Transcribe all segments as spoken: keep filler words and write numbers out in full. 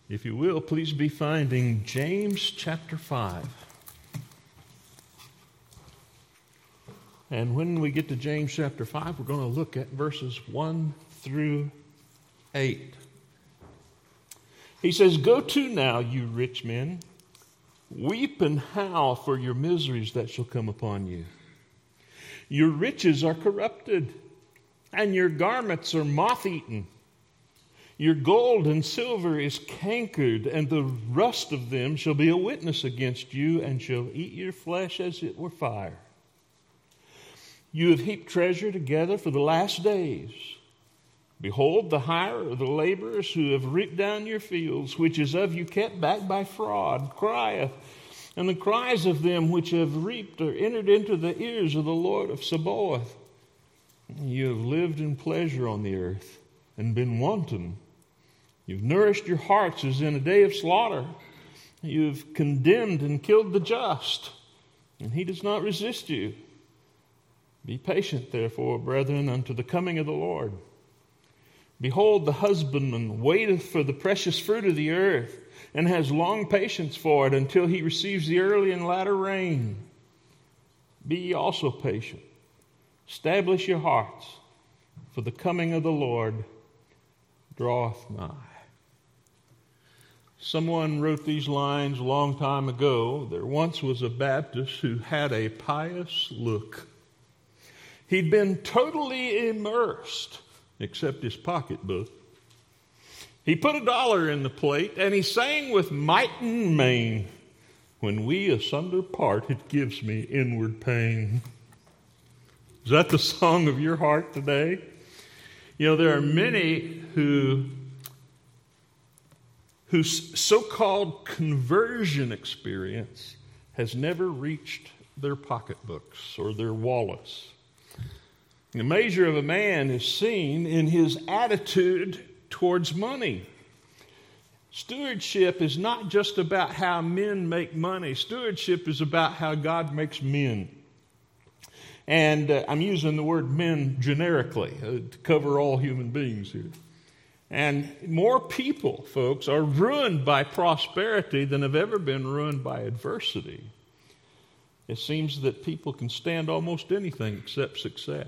If you will, please be finding James chapter five. And when we get to James chapter five, we're going to look at verses one through eight. He says, "Go to now, you rich men, weep and howl for your miseries that shall come upon you. Your riches are corrupted, and your garments are moth-eaten. Your gold and silver is cankered, and the rust of them shall be a witness against you, and shall eat your flesh as it were fire. You have heaped treasure together for the last days. Behold, the hire of the laborers who have reaped down your fields, which is of you kept back by fraud, crieth, and the cries of them which have reaped are entered into the ears of the Lord of Sabaoth. You have lived in pleasure on the earth, and been wanton. You've nourished your hearts as in a day of slaughter. You've condemned and killed the just, and he does not resist you. Be patient, therefore, brethren, unto the coming of the Lord. Behold, the husbandman waiteth for the precious fruit of the earth, and has long patience for it, until he receives the early and latter rain. Be ye also patient. Establish your hearts, for the coming of the Lord draweth nigh." Someone wrote these lines a long time ago. There once was a Baptist who had a pious look. He'd been totally immersed, except his pocketbook. He put a dollar in the plate, and he sang with might and main, "When we asunder part, it gives me inward pain." Is that the song of your heart today? You know, there are many who whose so-called conversion experience has never reached their pocketbooks or their wallets. The measure of a man is seen in his attitude towards money. Stewardship is not just about how men make money. Stewardship is about how God makes men. And uh, I'm using the word men generically uh, to cover all human beings here. And more people, folks, are ruined by prosperity than have ever been ruined by adversity. It seems that people can stand almost anything except success.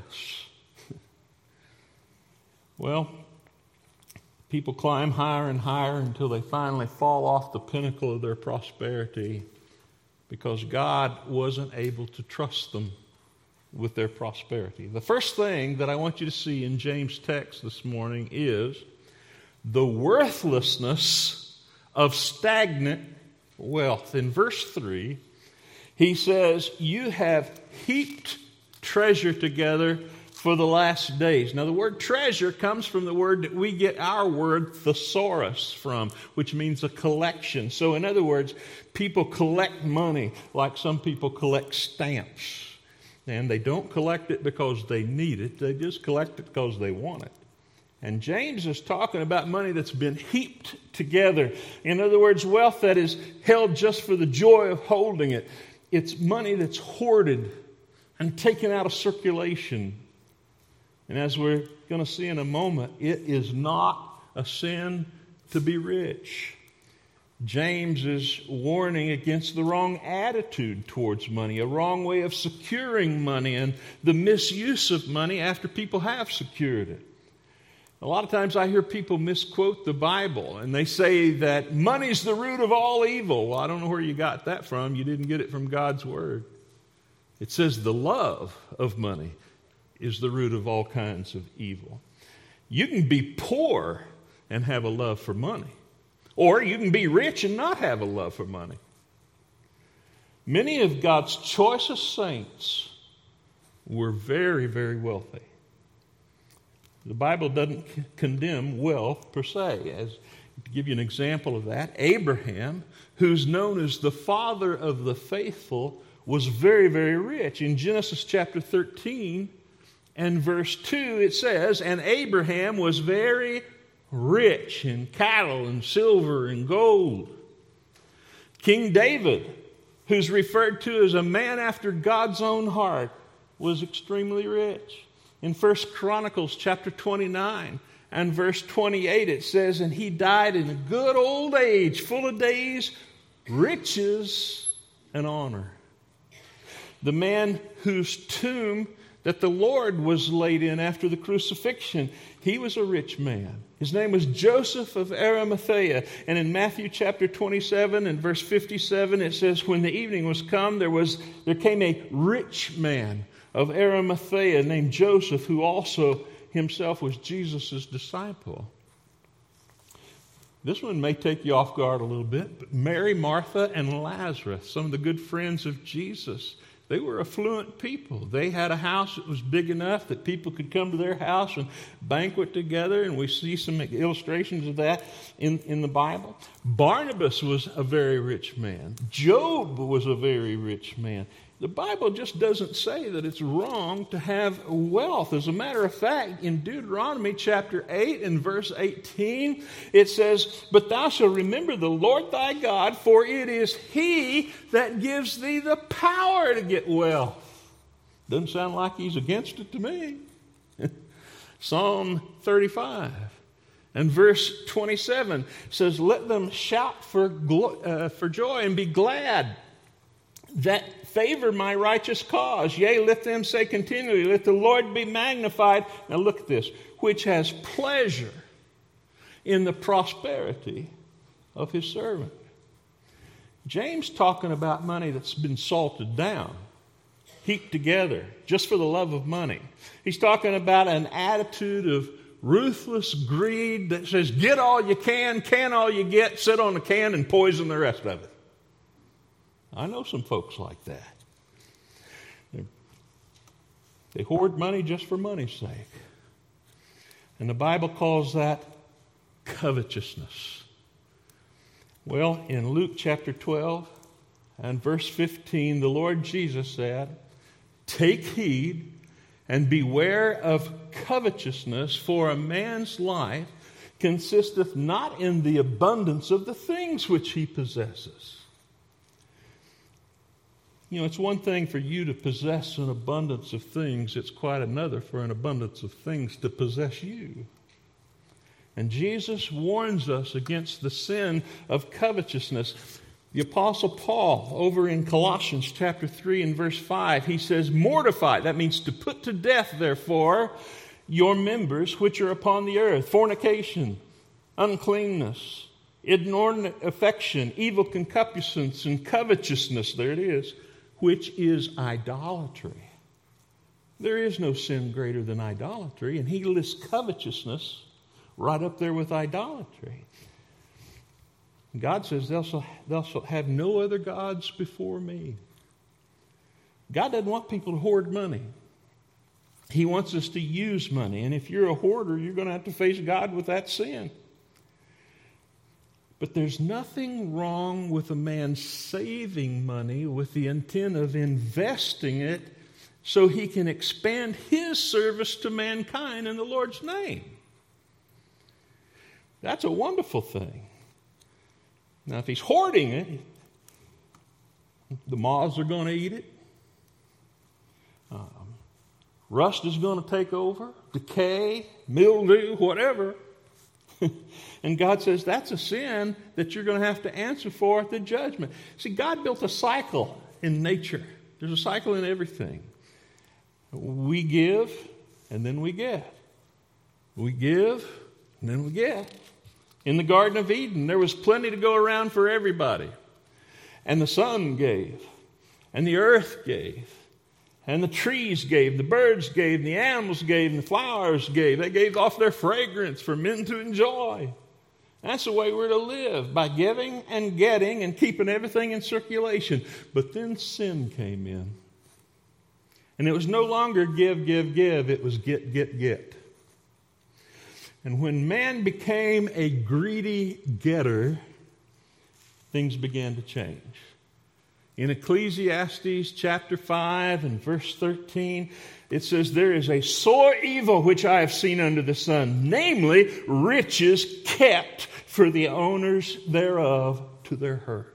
Well, people climb higher and higher until they finally fall off the pinnacle of their prosperity because God wasn't able to trust them with their prosperity. The first thing that I want you to see in James' text this morning is the worthlessness of stagnant wealth. In verse three, he says, "You have heaped treasure together for the last days." Now, the word treasure comes from the word that we get our word thesaurus from, which means a collection. So, in other words, people collect money like some people collect stamps. And they don't collect it because they need it. They just collect it because they want it. And James is talking about money that's been heaped together. In other words, wealth that is held just for the joy of holding it. It's money that's hoarded and taken out of circulation. And as we're going to see in a moment, it is not a sin to be rich. James is warning against the wrong attitude towards money, a wrong way of securing money, and the misuse of money after people have secured it. A lot of times I hear people misquote the Bible, and they say that money's the root of all evil. Well, I don't know where you got that from. You didn't get it from God's Word. It says the love of money is the root of all kinds of evil. You can be poor and have a love for money. Or you can be rich and not have a love for money. Many of God's choicest saints were very, very wealthy. The Bible doesn't c- condemn wealth per se. As to give you an example of that, Abraham, who's known as the father of the faithful, was very, very rich. In Genesis chapter thirteen and verse two, it says, "And Abraham was very rich in cattle and silver and gold." King David, who's referred to as a man after God's own heart, was extremely rich. In First Chronicles chapter twenty-nine, and verse twenty-eight, it says, and he died in a good old age, full of days, riches, and honor. The man whose tomb that the Lord was laid in after the crucifixion, he was a rich man. His name was Joseph of Arimathea. And in Matthew chapter twenty-seven and verse fifty-seven, it says, when the evening was come, there was there came a rich man of Arimathea named Joseph, who also himself was Jesus' disciple. This one may take you off guard a little bit, but Mary, Martha, and Lazarus, some of the good friends of Jesus, they were affluent people. They had a house that was big enough that people could come to their house and banquet together, and we see some illustrations of that in, in the Bible. Barnabas was a very rich man. Job was a very rich man. The Bible just doesn't say that it's wrong to have wealth. As a matter of fact, in Deuteronomy chapter eight and verse eighteen, it says, but thou shalt remember the Lord thy God, for it is he that gives thee the power to get wealth. Doesn't sound like he's against it to me. Psalm thirty-five and verse twenty-seven says, let them shout for, glo- uh, for joy and be glad that favor my righteous cause. Yea, let them say continually, let the Lord be magnified. Now look at this. Which has pleasure in the prosperity of his servant. James talking about money that's been salted down, heaped together, just for the love of money. He's talking about an attitude of ruthless greed that says, get all you can, can all you get, sit on the can and poison the rest of it. I know some folks like that. They're, they hoard money just for money's sake. And the Bible calls that covetousness. Well, in Luke chapter twelve and verse fifteen, the Lord Jesus said, take heed and beware of covetousness, for a man's life consisteth not in the abundance of the things which he possesses. You know, it's one thing for you to possess an abundance of things. It's quite another for an abundance of things to possess you. And Jesus warns us against the sin of covetousness. The Apostle Paul, over in Colossians chapter three and verse five, he says, mortify, that means to put to death, therefore, your members which are upon the earth, fornication, uncleanness, inordinate affection, evil concupiscence, and covetousness, there it is, which is idolatry. There is no sin greater than idolatry, and he lists covetousness right up there with idolatry. God says, thou shalt, thou shalt have no other gods before me. God doesn't want people to hoard money. He wants us to use money, and if you're a hoarder, you're going to have to face God with that sin. But there's nothing wrong with a man saving money with the intent of investing it so he can expand his service to mankind in the Lord's name. That's a wonderful thing. Now, if he's hoarding it, the moths are going to eat it. Um, rust is going to take over. Decay, mildew, whatever. And God says that's a sin that you're going to have to answer for at the judgment. See, God built a cycle in nature. There's a cycle in everything. We give, and then we get. We give, and then we get. In the Garden of Eden, there was plenty to go around for everybody. And the sun gave, and the earth gave, and the trees gave, the birds gave, and the animals gave, and the flowers gave. They gave off their fragrance for men to enjoy. That's the way we're to live, by giving and getting and keeping everything in circulation. But then sin came in. And it was no longer give, give, give. It was get, get, get. And when man became a greedy getter, things began to change. In Ecclesiastes chapter five and verse thirteen, it says, there is a sore evil which I have seen under the sun, namely riches kept for the owners thereof to their hurt.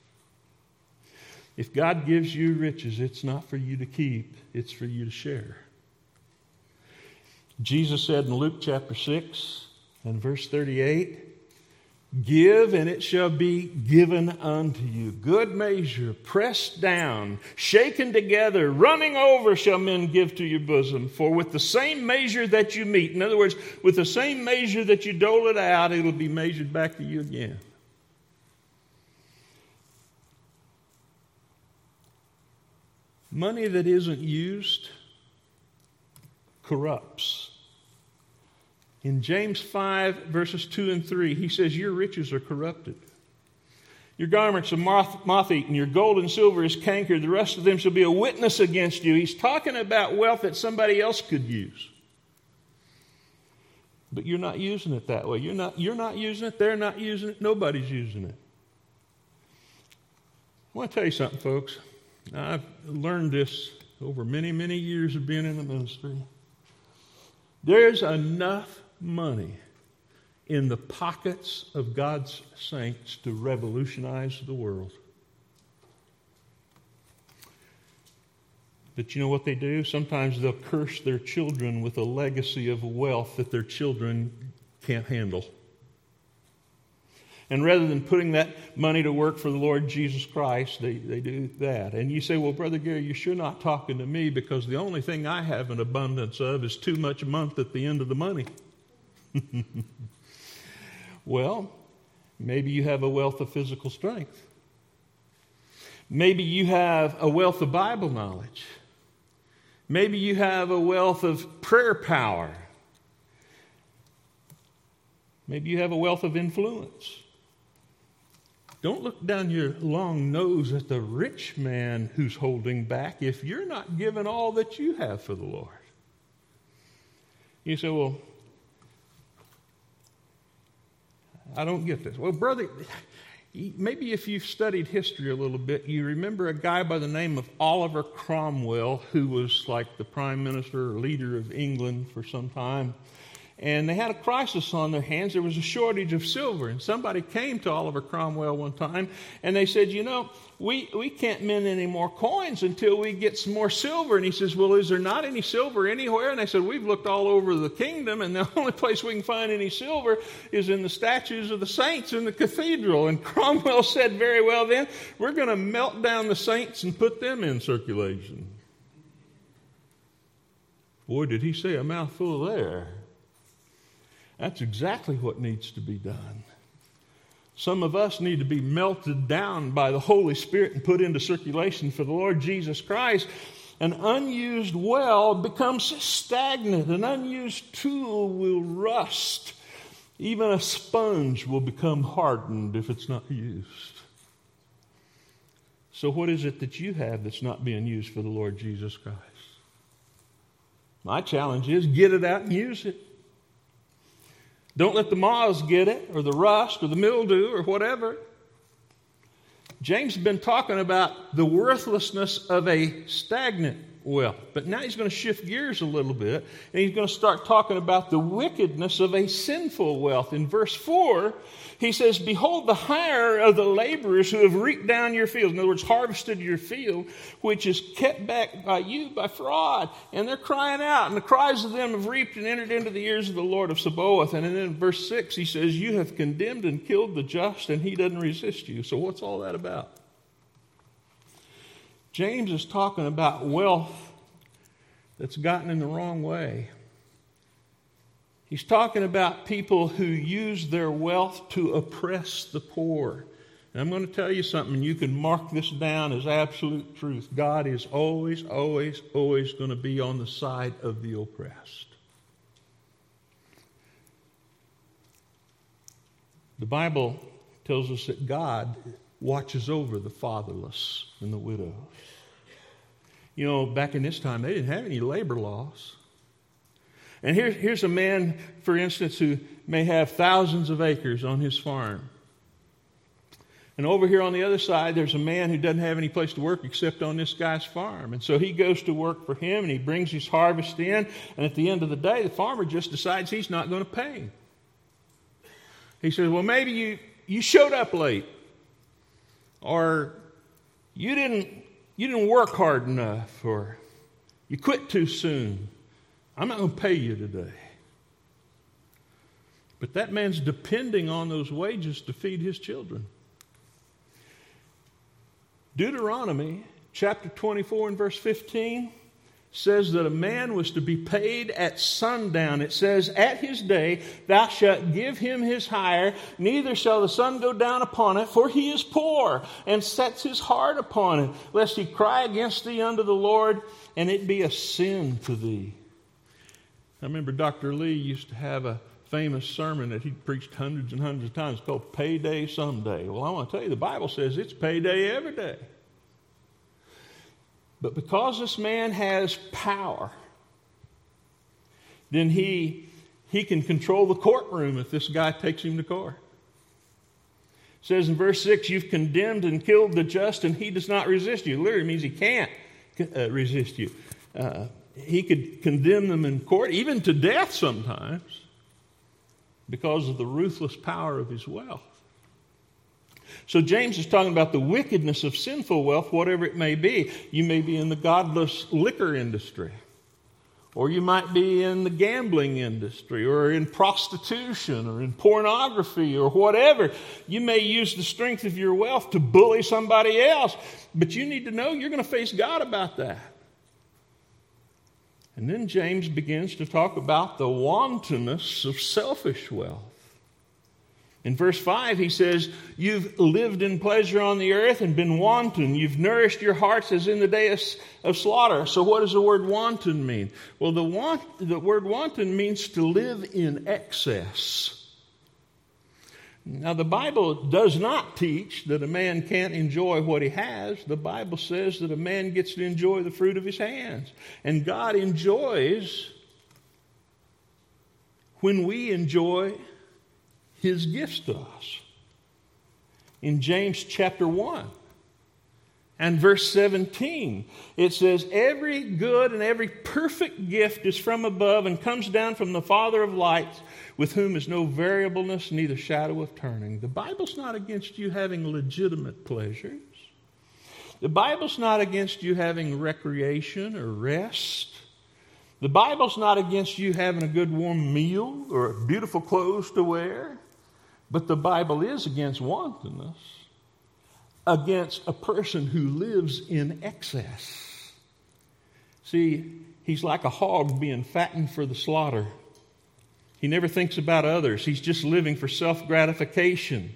If God gives you riches, it's not for you to keep, it's for you to share. Jesus said in Luke chapter six And verse thirty-eight, give, and it shall be given unto you. Good measure, pressed down, shaken together, running over shall men give to your bosom. For with the same measure that you meet, in other words, with the same measure that you dole it out, it will be measured back to you again. Money that isn't used corrupts. In James five, verses two and three, he says, your riches are corrupted. Your garments are moth, moth-eaten. Your gold and silver is cankered. The rest of them shall be a witness against you. He's talking about wealth that somebody else could use. But you're not using it that way. You're not, you're not using it. They're not using it. Nobody's using it. I want to tell you something, folks. I've learned this over many, many years of being in the ministry. There's enough money in the pockets of God's saints to revolutionize the world. But you know what they do? Sometimes they'll curse their children with a legacy of wealth that their children can't handle. And rather than putting that money to work for the Lord Jesus Christ, they, they do that. And you say, well, Brother Gary, you're sure not talking to me because the only thing I have an abundance of is too much a month at the end of the money. Well, maybe you have a wealth of physical strength. Maybe you have a wealth of Bible knowledge. Maybe you have a wealth of prayer power. Maybe you have a wealth of influence. Don't look down your long nose at the rich man who's holding back if you're not giving all that you have for the Lord. You say, well, I don't get this. Well, brother, maybe if you've studied history a little bit, you remember a guy by the name of Oliver Cromwell, who was like the prime minister or leader of England for some time. And they had a crisis on their hands. There was a shortage of silver. And somebody came to Oliver Cromwell one time, and they said, you know, we, we can't mint any more coins until we get some more silver. And he says, well, is there not any silver anywhere? And they said, we've looked all over the kingdom, and the only place we can find any silver is in the statues of the saints in the cathedral. And Cromwell said, very well then, we're going to melt down the saints and put them in circulation. Boy, did he say a mouthful there. That's exactly what needs to be done. Some of us need to be melted down by the Holy Spirit and put into circulation for the Lord Jesus Christ. An unused well becomes stagnant. An unused tool will rust. Even a sponge will become hardened if it's not used. So what is it that you have that's not being used for the Lord Jesus Christ? My challenge is get it out and use it. Don't let the moths get it, or the rust, or the mildew, or whatever. James has been talking about the worthlessness of a stagnant well, but now he's going to shift gears a little bit, and he's going to start talking about the wickedness of a sinful wealth. In verse four, he says, behold the hire of the laborers who have reaped down your field. In other words, harvested your field, which is kept back by you by fraud. And they're crying out, and the cries of them have reaped and entered into the ears of the Lord of Sabaoth. And then in verse six, he says, you have condemned and killed the just, and he doesn't resist you. So what's all that about? James is talking about wealth that's gotten in the wrong way. He's talking about people who use their wealth to oppress the poor. And I'm going to tell you something, you can mark this down as absolute truth. God is always, always, always going to be on the side of the oppressed. The Bible tells us that God watches over the fatherless and the widows. You know, back in this time, they didn't have any labor laws. And here, here's a man, for instance, who may have thousands of acres on his farm. And over here on the other side, there's a man who doesn't have any place to work except on this guy's farm. And so he goes to work for him, and he brings his harvest in. And at the end of the day, the farmer just decides he's not going to pay him. He says, well, maybe you, you showed up late. Or you didn't, you didn't work hard enough. Or you quit too soon. I'm not going to pay you today. But that man's depending on those wages to feed his children. Deuteronomy chapter twenty-four and verse fifteen says that a man was to be paid at sundown. It says, at his day thou shalt give him his hire, neither shall the sun go down upon it, for he is poor, and sets his heart upon it, lest he cry against thee unto the Lord, and it be a sin to thee. I remember Doctor Lee used to have a famous sermon that he preached hundreds and hundreds of times called Payday Someday. Well, I want to tell you, the Bible says it's payday every day. But because this man has power, then he, he can control the courtroom if this guy takes him to court. It says in verse six, you've condemned and killed the just, and he does not resist you. It literally means he can't uh, resist you. Uh, he could condemn them in court, even to death sometimes, because of the ruthless power of his wealth. So James is talking about the wickedness of sinful wealth, whatever it may be. You may be in the godless liquor industry, or you might be in the gambling industry, or in prostitution, or in pornography, or whatever. You may use the strength of your wealth to bully somebody else, but you need to know you're going to face God about that. And then James begins to talk about the wantonness of selfish wealth. In verse five, he says, you've lived in pleasure on the earth and been wanton. You've nourished your hearts as in the day of, of slaughter. So what does the word wanton mean? Well, the, want, the word wanton means to live in excess. Now, the Bible does not teach that a man can't enjoy what he has. The Bible says that a man gets to enjoy the fruit of his hands. And God enjoys when we enjoy His gifts to us. In James chapter one and verse seventeen, it says, every good and every perfect gift is from above and comes down from the Father of lights, with whom is no variableness, neither shadow of turning. The Bible's not against you having legitimate pleasures. The Bible's not against you having recreation or rest. The Bible's not against you having a good warm meal or beautiful clothes to wear. But the Bible is against wantonness, against a person who lives in excess. See, he's like a hog being fattened for the slaughter. He never thinks about others. He's just living for self-gratification.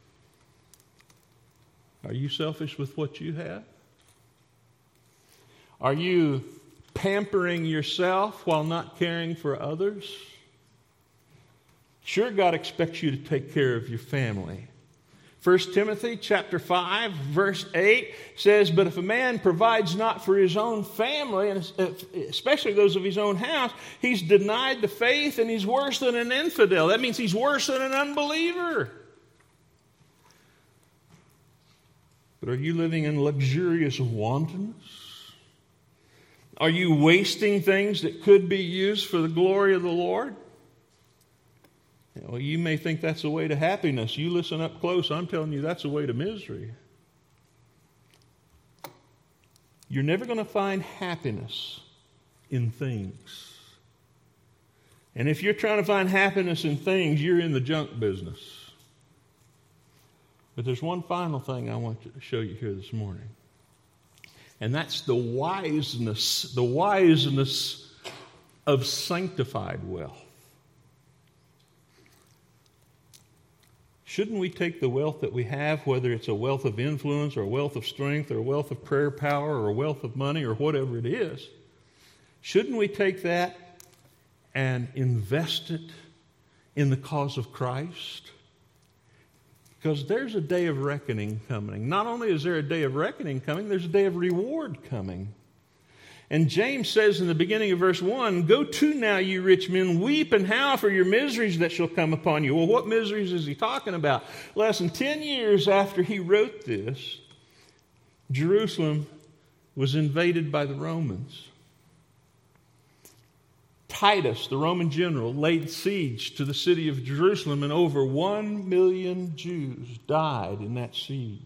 Are you selfish with what you have? Are you pampering yourself while not caring for others? Sure, God expects you to take care of your family. First Timothy chapter five, verse eight says, but if a man provides not for his own family, and especially those of his own house, he's denied the faith and he's worse than an infidel. That means he's worse than an unbeliever. But are you living in luxurious wantonness? Are you wasting things that could be used for the glory of the Lord? Well, you may think that's the way to happiness. You listen up close, I'm telling you that's the way to misery. You're never going to find happiness in things. And if you're trying to find happiness in things, you're in the junk business. But there's one final thing I want to show you here this morning. And that's the wiseness, the wiseness of sanctified wealth. Shouldn't we take the wealth that we have, whether it's a wealth of influence or a wealth of strength or a wealth of prayer power or a wealth of money or whatever it is, shouldn't we take that and invest it in the cause of Christ? Because there's a day of reckoning coming. Not only is there a day of reckoning coming, there's a day of reward coming. And James says in the beginning of verse one, go to now, you rich men, weep and howl for your miseries that shall come upon you. Well, what miseries is he talking about? Less than ten years after he wrote this, Jerusalem was invaded by the Romans. Titus, the Roman general, laid siege to the city of Jerusalem, and over one million Jews died in that siege.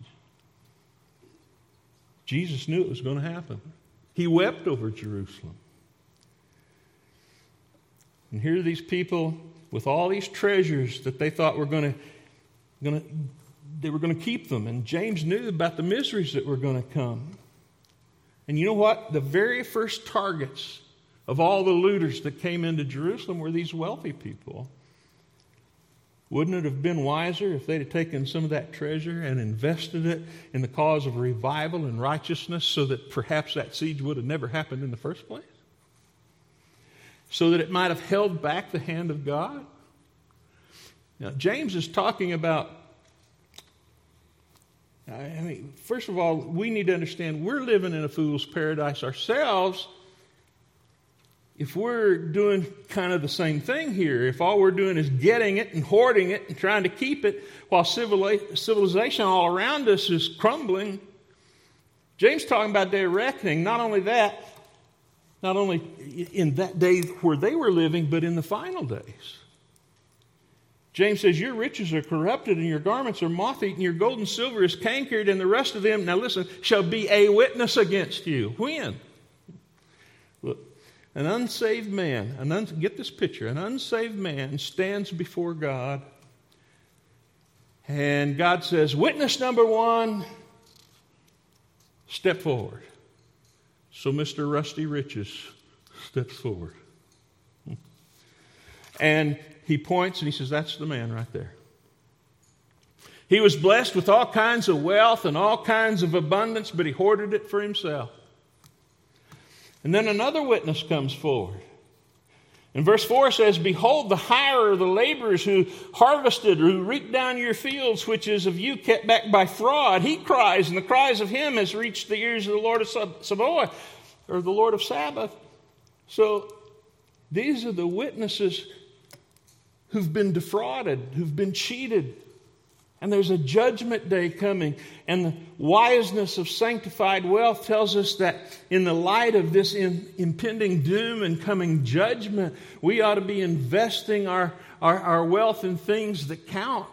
Jesus knew it was going to happen. He wept over Jerusalem. And here these people with all these treasures that they thought were going to, going to they were going to keep them. And James knew about the miseries that were going to come. And you know what? The very first targets of all the looters that came into Jerusalem were these wealthy people. Wouldn't it have been wiser if they'd have taken some of that treasure and invested it in the cause of revival and righteousness so that perhaps that siege would have never happened in the first place? So that it might have held back the hand of God? Now, James is talking about, I mean, first of all, we need to understand we're living in a fool's paradise ourselves. If we're doing kind of the same thing here, if all we're doing is getting it and hoarding it and trying to keep it while civilization all around us is crumbling, James is talking about day of reckoning. Not only that, not only in that day where they were living, but in the final days. James says, your riches are corrupted and your garments are moth-eaten, your gold and silver is cankered, and the rest of them, now listen, shall be a witness against you. When? Look. An unsaved man, an un, get this picture, an unsaved man stands before God, and God says, witness number one, step forward. So Mister Rusty Riches steps forward. And he points and he says, that's the man right there. He was blessed with all kinds of wealth and all kinds of abundance, but he hoarded it for himself. And then another witness comes forward. And verse four says, behold, the hirer, the laborers who harvested, who reaped down your fields, which is of you kept back by fraud, he cries, and the cries of him has reached the ears of the Lord of Sabaoth, or the Lord of Sabbath. So these are the witnesses who've been defrauded, who've been cheated. And there's a judgment day coming. And the wiseness of sanctified wealth tells us that in the light of this in, impending doom and coming judgment, we ought to be investing our, our, our wealth in things that count.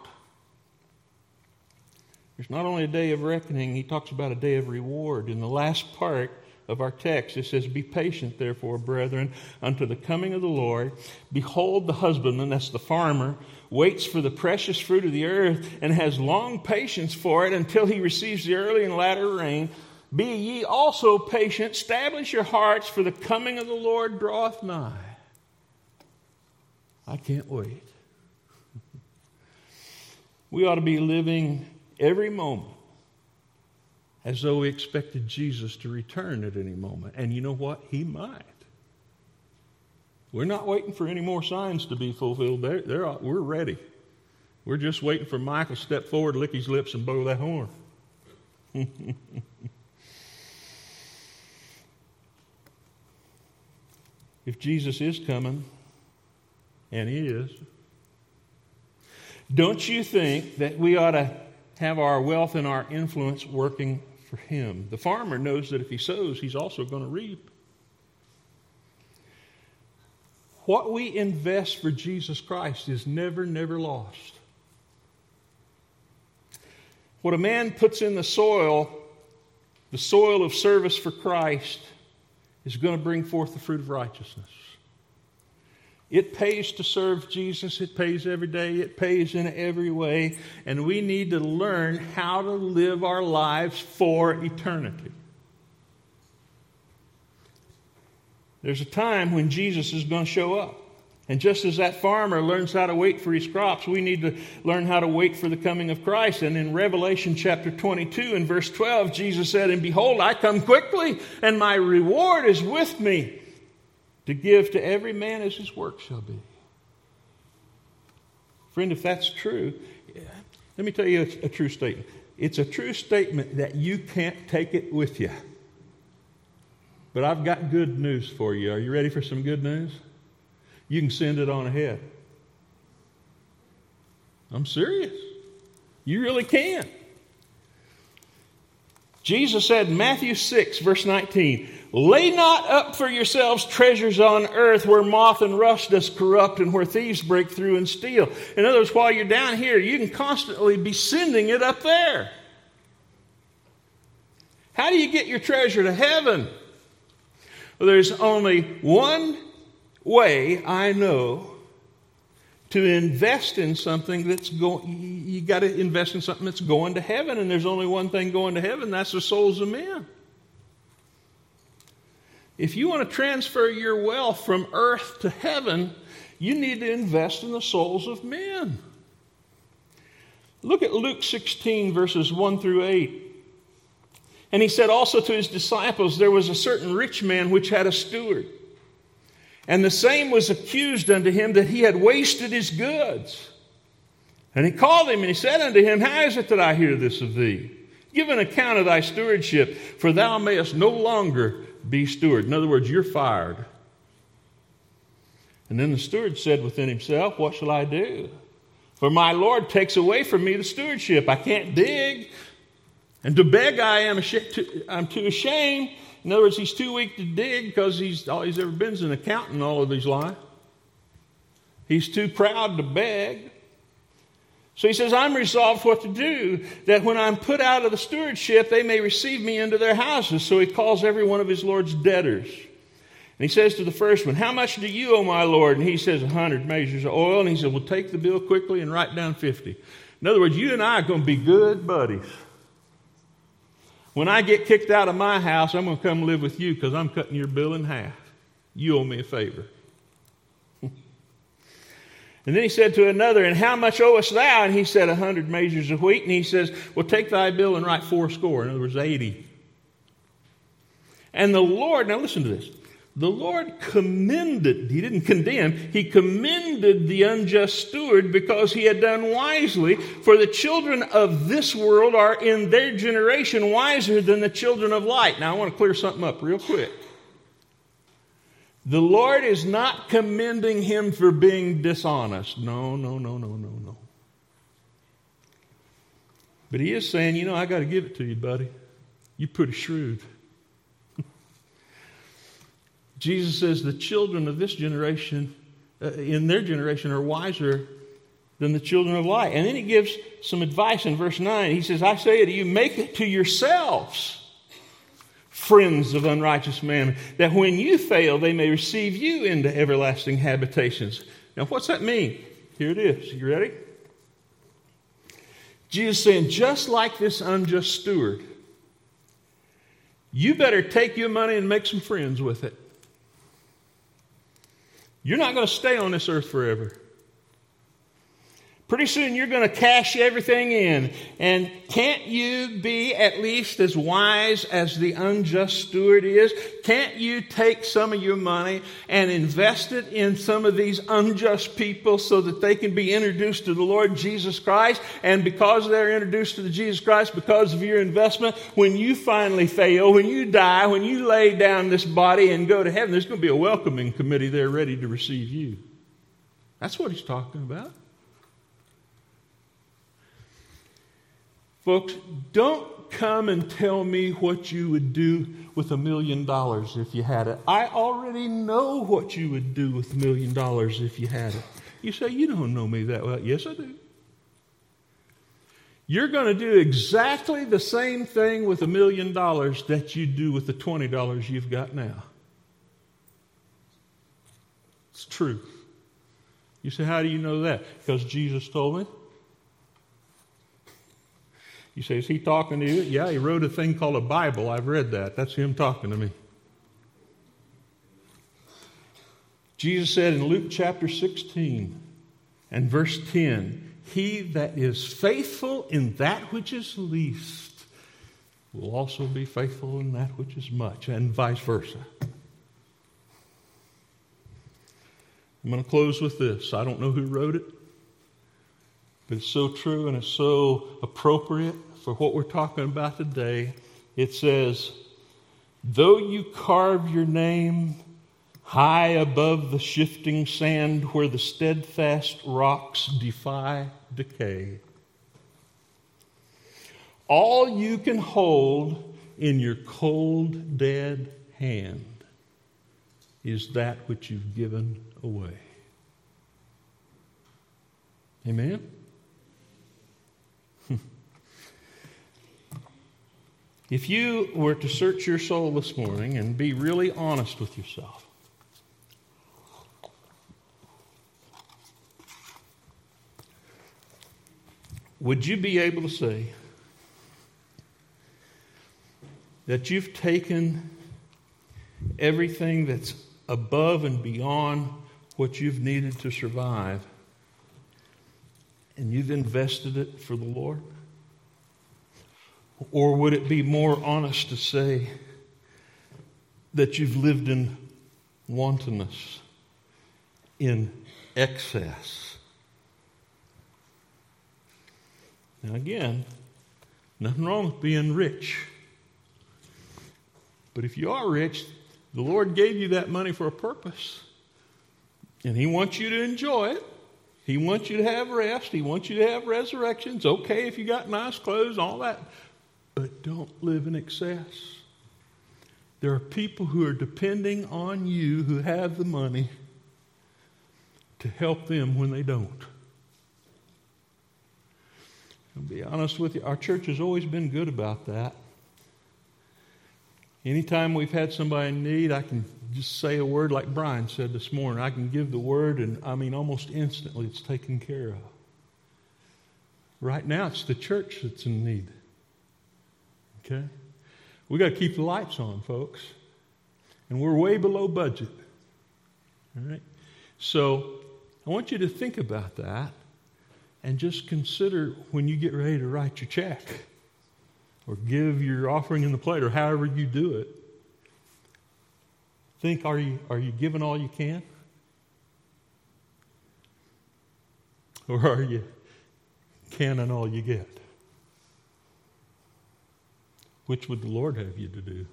There's not only a day of reckoning, he talks about a day of reward. In the last part of our text, it says, be patient, therefore, brethren, unto the coming of the Lord. Behold, the husbandman, that's the farmer, waits for the precious fruit of the earth and has long patience for it until he receives the early and latter rain. Be ye also patient, establish your hearts, for the coming of the Lord draweth nigh. I can't wait. We ought to be living every moment as though we expected Jesus to return at any moment. And you know what? He might. We're not waiting for any more signs to be fulfilled. They're, they're, we're ready. We're just waiting for Michael to step forward, lick his lips, and blow that horn. If Jesus is coming, and he is, don't you think that we ought to have our wealth and our influence working for him? The farmer knows that if he sows, he's also going to reap. What we invest for Jesus Christ is never, never lost. What a man puts in the soil, the soil of service for Christ, is going to bring forth the fruit of righteousness. It pays to serve Jesus. It pays every day. It pays in every way. And we need to learn how to live our lives for eternity. There's a time when Jesus is going to show up. And just as that farmer learns how to wait for his crops, we need to learn how to wait for the coming of Christ. And in Revelation chapter twenty-two and verse twelve, Jesus said, and behold, I come quickly, and my reward is with me, to give to every man as his work shall be. Friend, if that's true, let me tell you a, a true statement. It's a true statement that you can't take it with you. But I've got good news for you. Are you ready for some good news? You can send it on ahead. I'm serious. You really can. Jesus said in Matthew six, verse nineteen, lay not up for yourselves treasures on earth where moth and rust does corrupt and where thieves break through and steal. In other words, while you're down here, you can constantly be sending it up there. How do you get your treasure to heaven? Well, there's only one way I know to invest in something that's going, you got to invest in something that's going to heaven, and there's only one thing going to heaven, that's the souls of men. If you want to transfer your wealth from earth to heaven, you need to invest in the souls of men. Look at Luke sixteen, verses one through eight. And he said also to his disciples, there was a certain rich man which had a steward. And the same was accused unto him that he had wasted his goods. And he called him and he said unto him, how is it that I hear this of thee? Give an account of thy stewardship, for thou mayest no longer be steward. In other words, you're fired. And then the steward said within himself, what shall I do? For my Lord takes away from me the stewardship. I can't dig. And to beg I am ashamed, I'm too ashamed. In other words, he's too weak to dig because he's all he's ever been is an accountant all of his life. He's too proud to beg. So he says, I'm resolved what to do, that when I'm put out of the stewardship, they may receive me into their houses. So he calls every one of his Lord's debtors. And he says to the first one, how much do you owe my Lord? And he says, a hundred measures of oil. And he said, well, take the bill quickly and write down fifty. In other words, you and I are going to be good buddies. When I get kicked out of my house, I'm going to come live with you because I'm cutting your bill in half. You owe me a favor. And then he said to another, and how much owest thou? And he said, a hundred measures of wheat. And he says, well, take thy bill and write four score. In other words, eighty. And the Lord, now listen to this. The Lord commended, he didn't condemn, he commended the unjust steward because he had done wisely. For the children of this world are in their generation wiser than the children of light. Now I want to clear something up real quick. The Lord is not commending him for being dishonest. No, no, no, no, no, no. But he is saying, you know, I got to give it to you, buddy. You're pretty shrewd. Jesus says the children of this generation, uh, in their generation, are wiser than the children of light. And then he gives some advice in verse nine. He says, I say to you, make it to yourselves friends of unrighteous mammon, that when you fail, they may receive you into everlasting habitations. Now, what's that mean? Here it is. You ready? Jesus saying, just like this unjust steward, you better take your money and make some friends with it. You're not going to stay on this earth forever. Pretty soon you're going to cash everything in. And can't you be at least as wise as the unjust steward is? Can't you take some of your money and invest it in some of these unjust people so that they can be introduced to the Lord Jesus Christ? And because they're introduced to the Jesus Christ, because of your investment, when you finally fail, when you die, when you lay down this body and go to heaven, there's going to be a welcoming committee there ready to receive you. That's what he's talking about. Folks, don't come and tell me what you would do with a million dollars if you had it. I already know what you would do with a million dollars if you had it. You say, you don't know me that well. Yes, I do. You're going to do exactly the same thing with a million dollars that you do with the twenty dollars you've got now. It's true. You say, how do you know that? Because Jesus told me. You say, is he talking to you? Yeah, he wrote a thing called a Bible. I've read that. That's him talking to me. Jesus said in Luke chapter sixteen and verse ten, he that is faithful in that which is least will also be faithful in that which is much, and vice versa. I'm going to close with this. I don't know who wrote it, but it's so true and it's so appropriate for what we're talking about today. It says, though you carve your name high above the shifting sand where the steadfast rocks defy decay, all you can hold in your cold, dead hand is that which you've given away. Amen? If you were to search your soul this morning and be really honest with yourself, would you be able to say that you've taken everything that's above and beyond what you've needed to survive and you've invested it for the Lord? Or would it be more honest to say that you've lived in wantonness, in excess? Now again, nothing wrong with being rich. But if you are rich, the Lord gave you that money for a purpose. And He wants you to enjoy it. He wants you to have rest. He wants you to have resurrection. It's okay if you got nice clothes, all that. But don't live in excess. There are people who are depending on you who have the money to help them when they don't. I'll be honest with you, our church has always been good about that. Anytime we've had somebody in need, I can just say a word like Brian said this morning. I can give the word, and I mean almost instantly it's taken care of. Right now it's the church that's in need. Okay? We got to keep the lights on, folks. And we're way below budget. All right? So I want you to think about that and just consider when you get ready to write your check or give your offering in the plate or however you do it. Think, are you, are you giving all you can? Or are you canning all you get? Which would the Lord have you to do?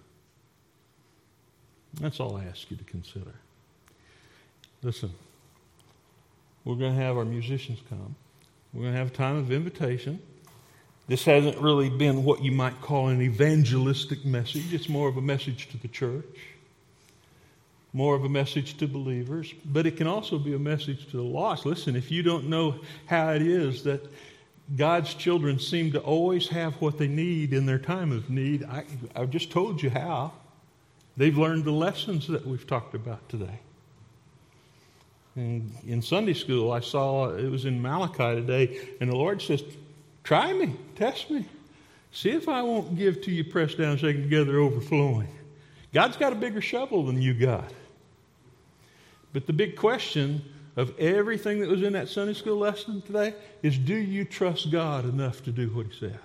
That's all I ask you to consider. Listen, we're going to have our musicians come. We're going to have a time of invitation. This hasn't really been what you might call an evangelistic message. It's more of a message to the church, more of a message to believers, but it can also be a message to the lost. Listen, if you don't know how it is that God's children seem to always have what they need in their time of need, I, I've just told you how. They've learned the lessons that we've talked about today. And in Sunday school, I saw, it was in Malachi today, and the Lord says, try me, test me. See if I won't give to you pressed down, shaken together, overflowing. God's got a bigger shovel than you got. But the big question of everything that was in that Sunday school lesson today is, do you trust God enough to do what He says?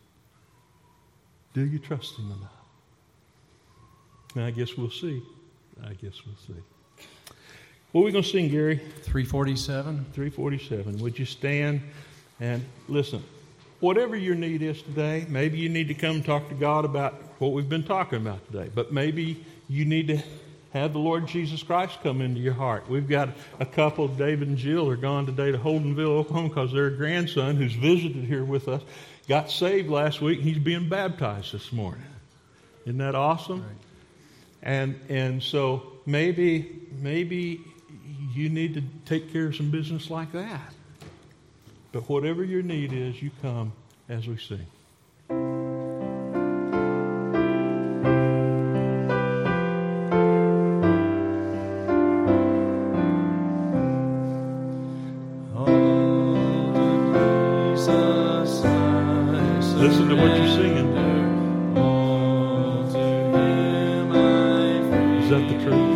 Do you trust Him enough? And I guess we'll see. I guess we'll see. What are we going to sing, Gary? three forty-seven. three forty-seven. Would you stand and listen? Whatever your need is today, maybe you need to come talk to God about what we've been talking about today. But maybe you need to have the Lord Jesus Christ come into your heart. We've got a couple, David and Jill, are gone today to Holdenville, Oklahoma, because their grandson, who's visited here with us, got saved last week. He's being baptized this morning. Isn't that awesome? Right. And and so maybe maybe you need to take care of some business like that. But whatever your need is, you come as we sing. Listen to what you're singing. Is that the truth?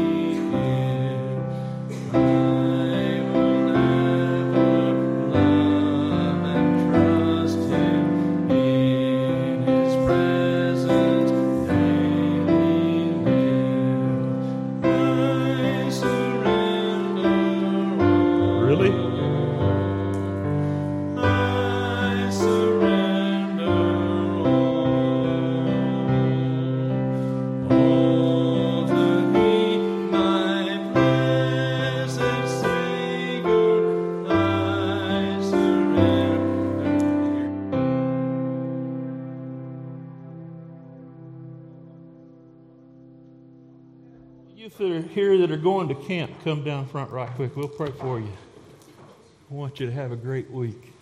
That are here that are going to camp, come down front right quick. We'll pray for you. I want you to have a great week.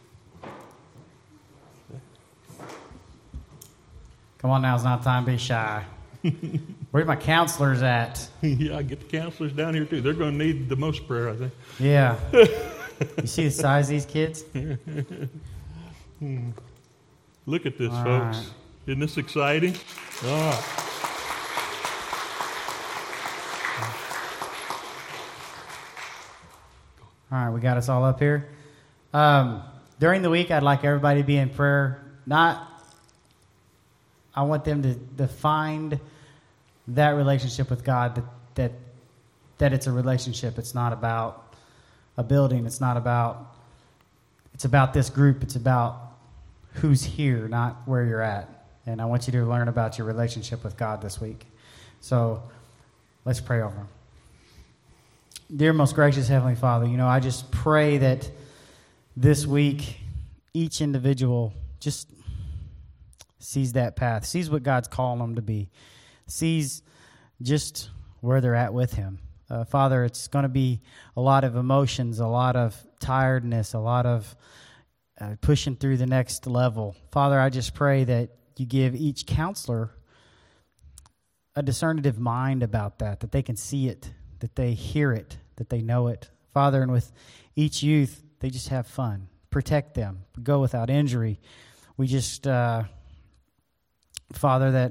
Come on now, it's not time to be shy. Where's my counselors at? Yeah, I get the counselors down here too. They're going to need the most prayer, I think. Yeah. You see the size of these kids? Hmm. Look at this, All folks. right. Isn't this exciting? Ah. All right, we got us all up here. Um, during the week, I'd like everybody to be in prayer. Not, I want them to, to find that relationship with God, that, that that it's a relationship. It's not about a building. It's not about, it's about this group. It's about who's here, not where you're at. And I want you to learn about your relationship with God this week. So let's pray over them. Dear most gracious Heavenly Father, you know, I just pray that this week each individual just sees that path, sees what God's calling them to be, sees just where they're at with Him. Uh, Father, it's going to be a lot of emotions, a lot of tiredness, a lot of uh, pushing through the next level. Father, I just pray that you give each counselor a discernative mind about that, that they can see it, that they hear it, that they know it. Father, and with each youth, they just have fun. Protect them. Go without injury. We just, uh, Father, that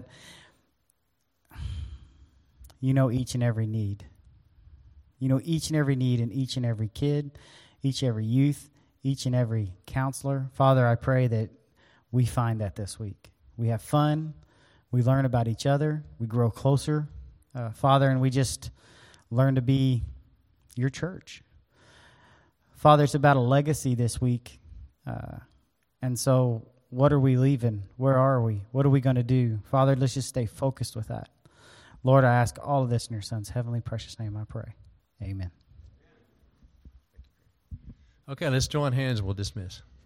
you know each and every need. You know each and every need in each and every kid, each and every youth, each and every counselor. Father, I pray that we find that this week. We have fun. We learn about each other. We grow closer. Uh, Father, and we just learn to be your church. Father, it's about a legacy this week. Uh, and so what are we leaving? Where are we? What are we going to do? Father, let's just stay focused with that. Lord, I ask all of this in your Son's heavenly precious name, I pray. Amen. Okay, let's join hands and we'll dismiss.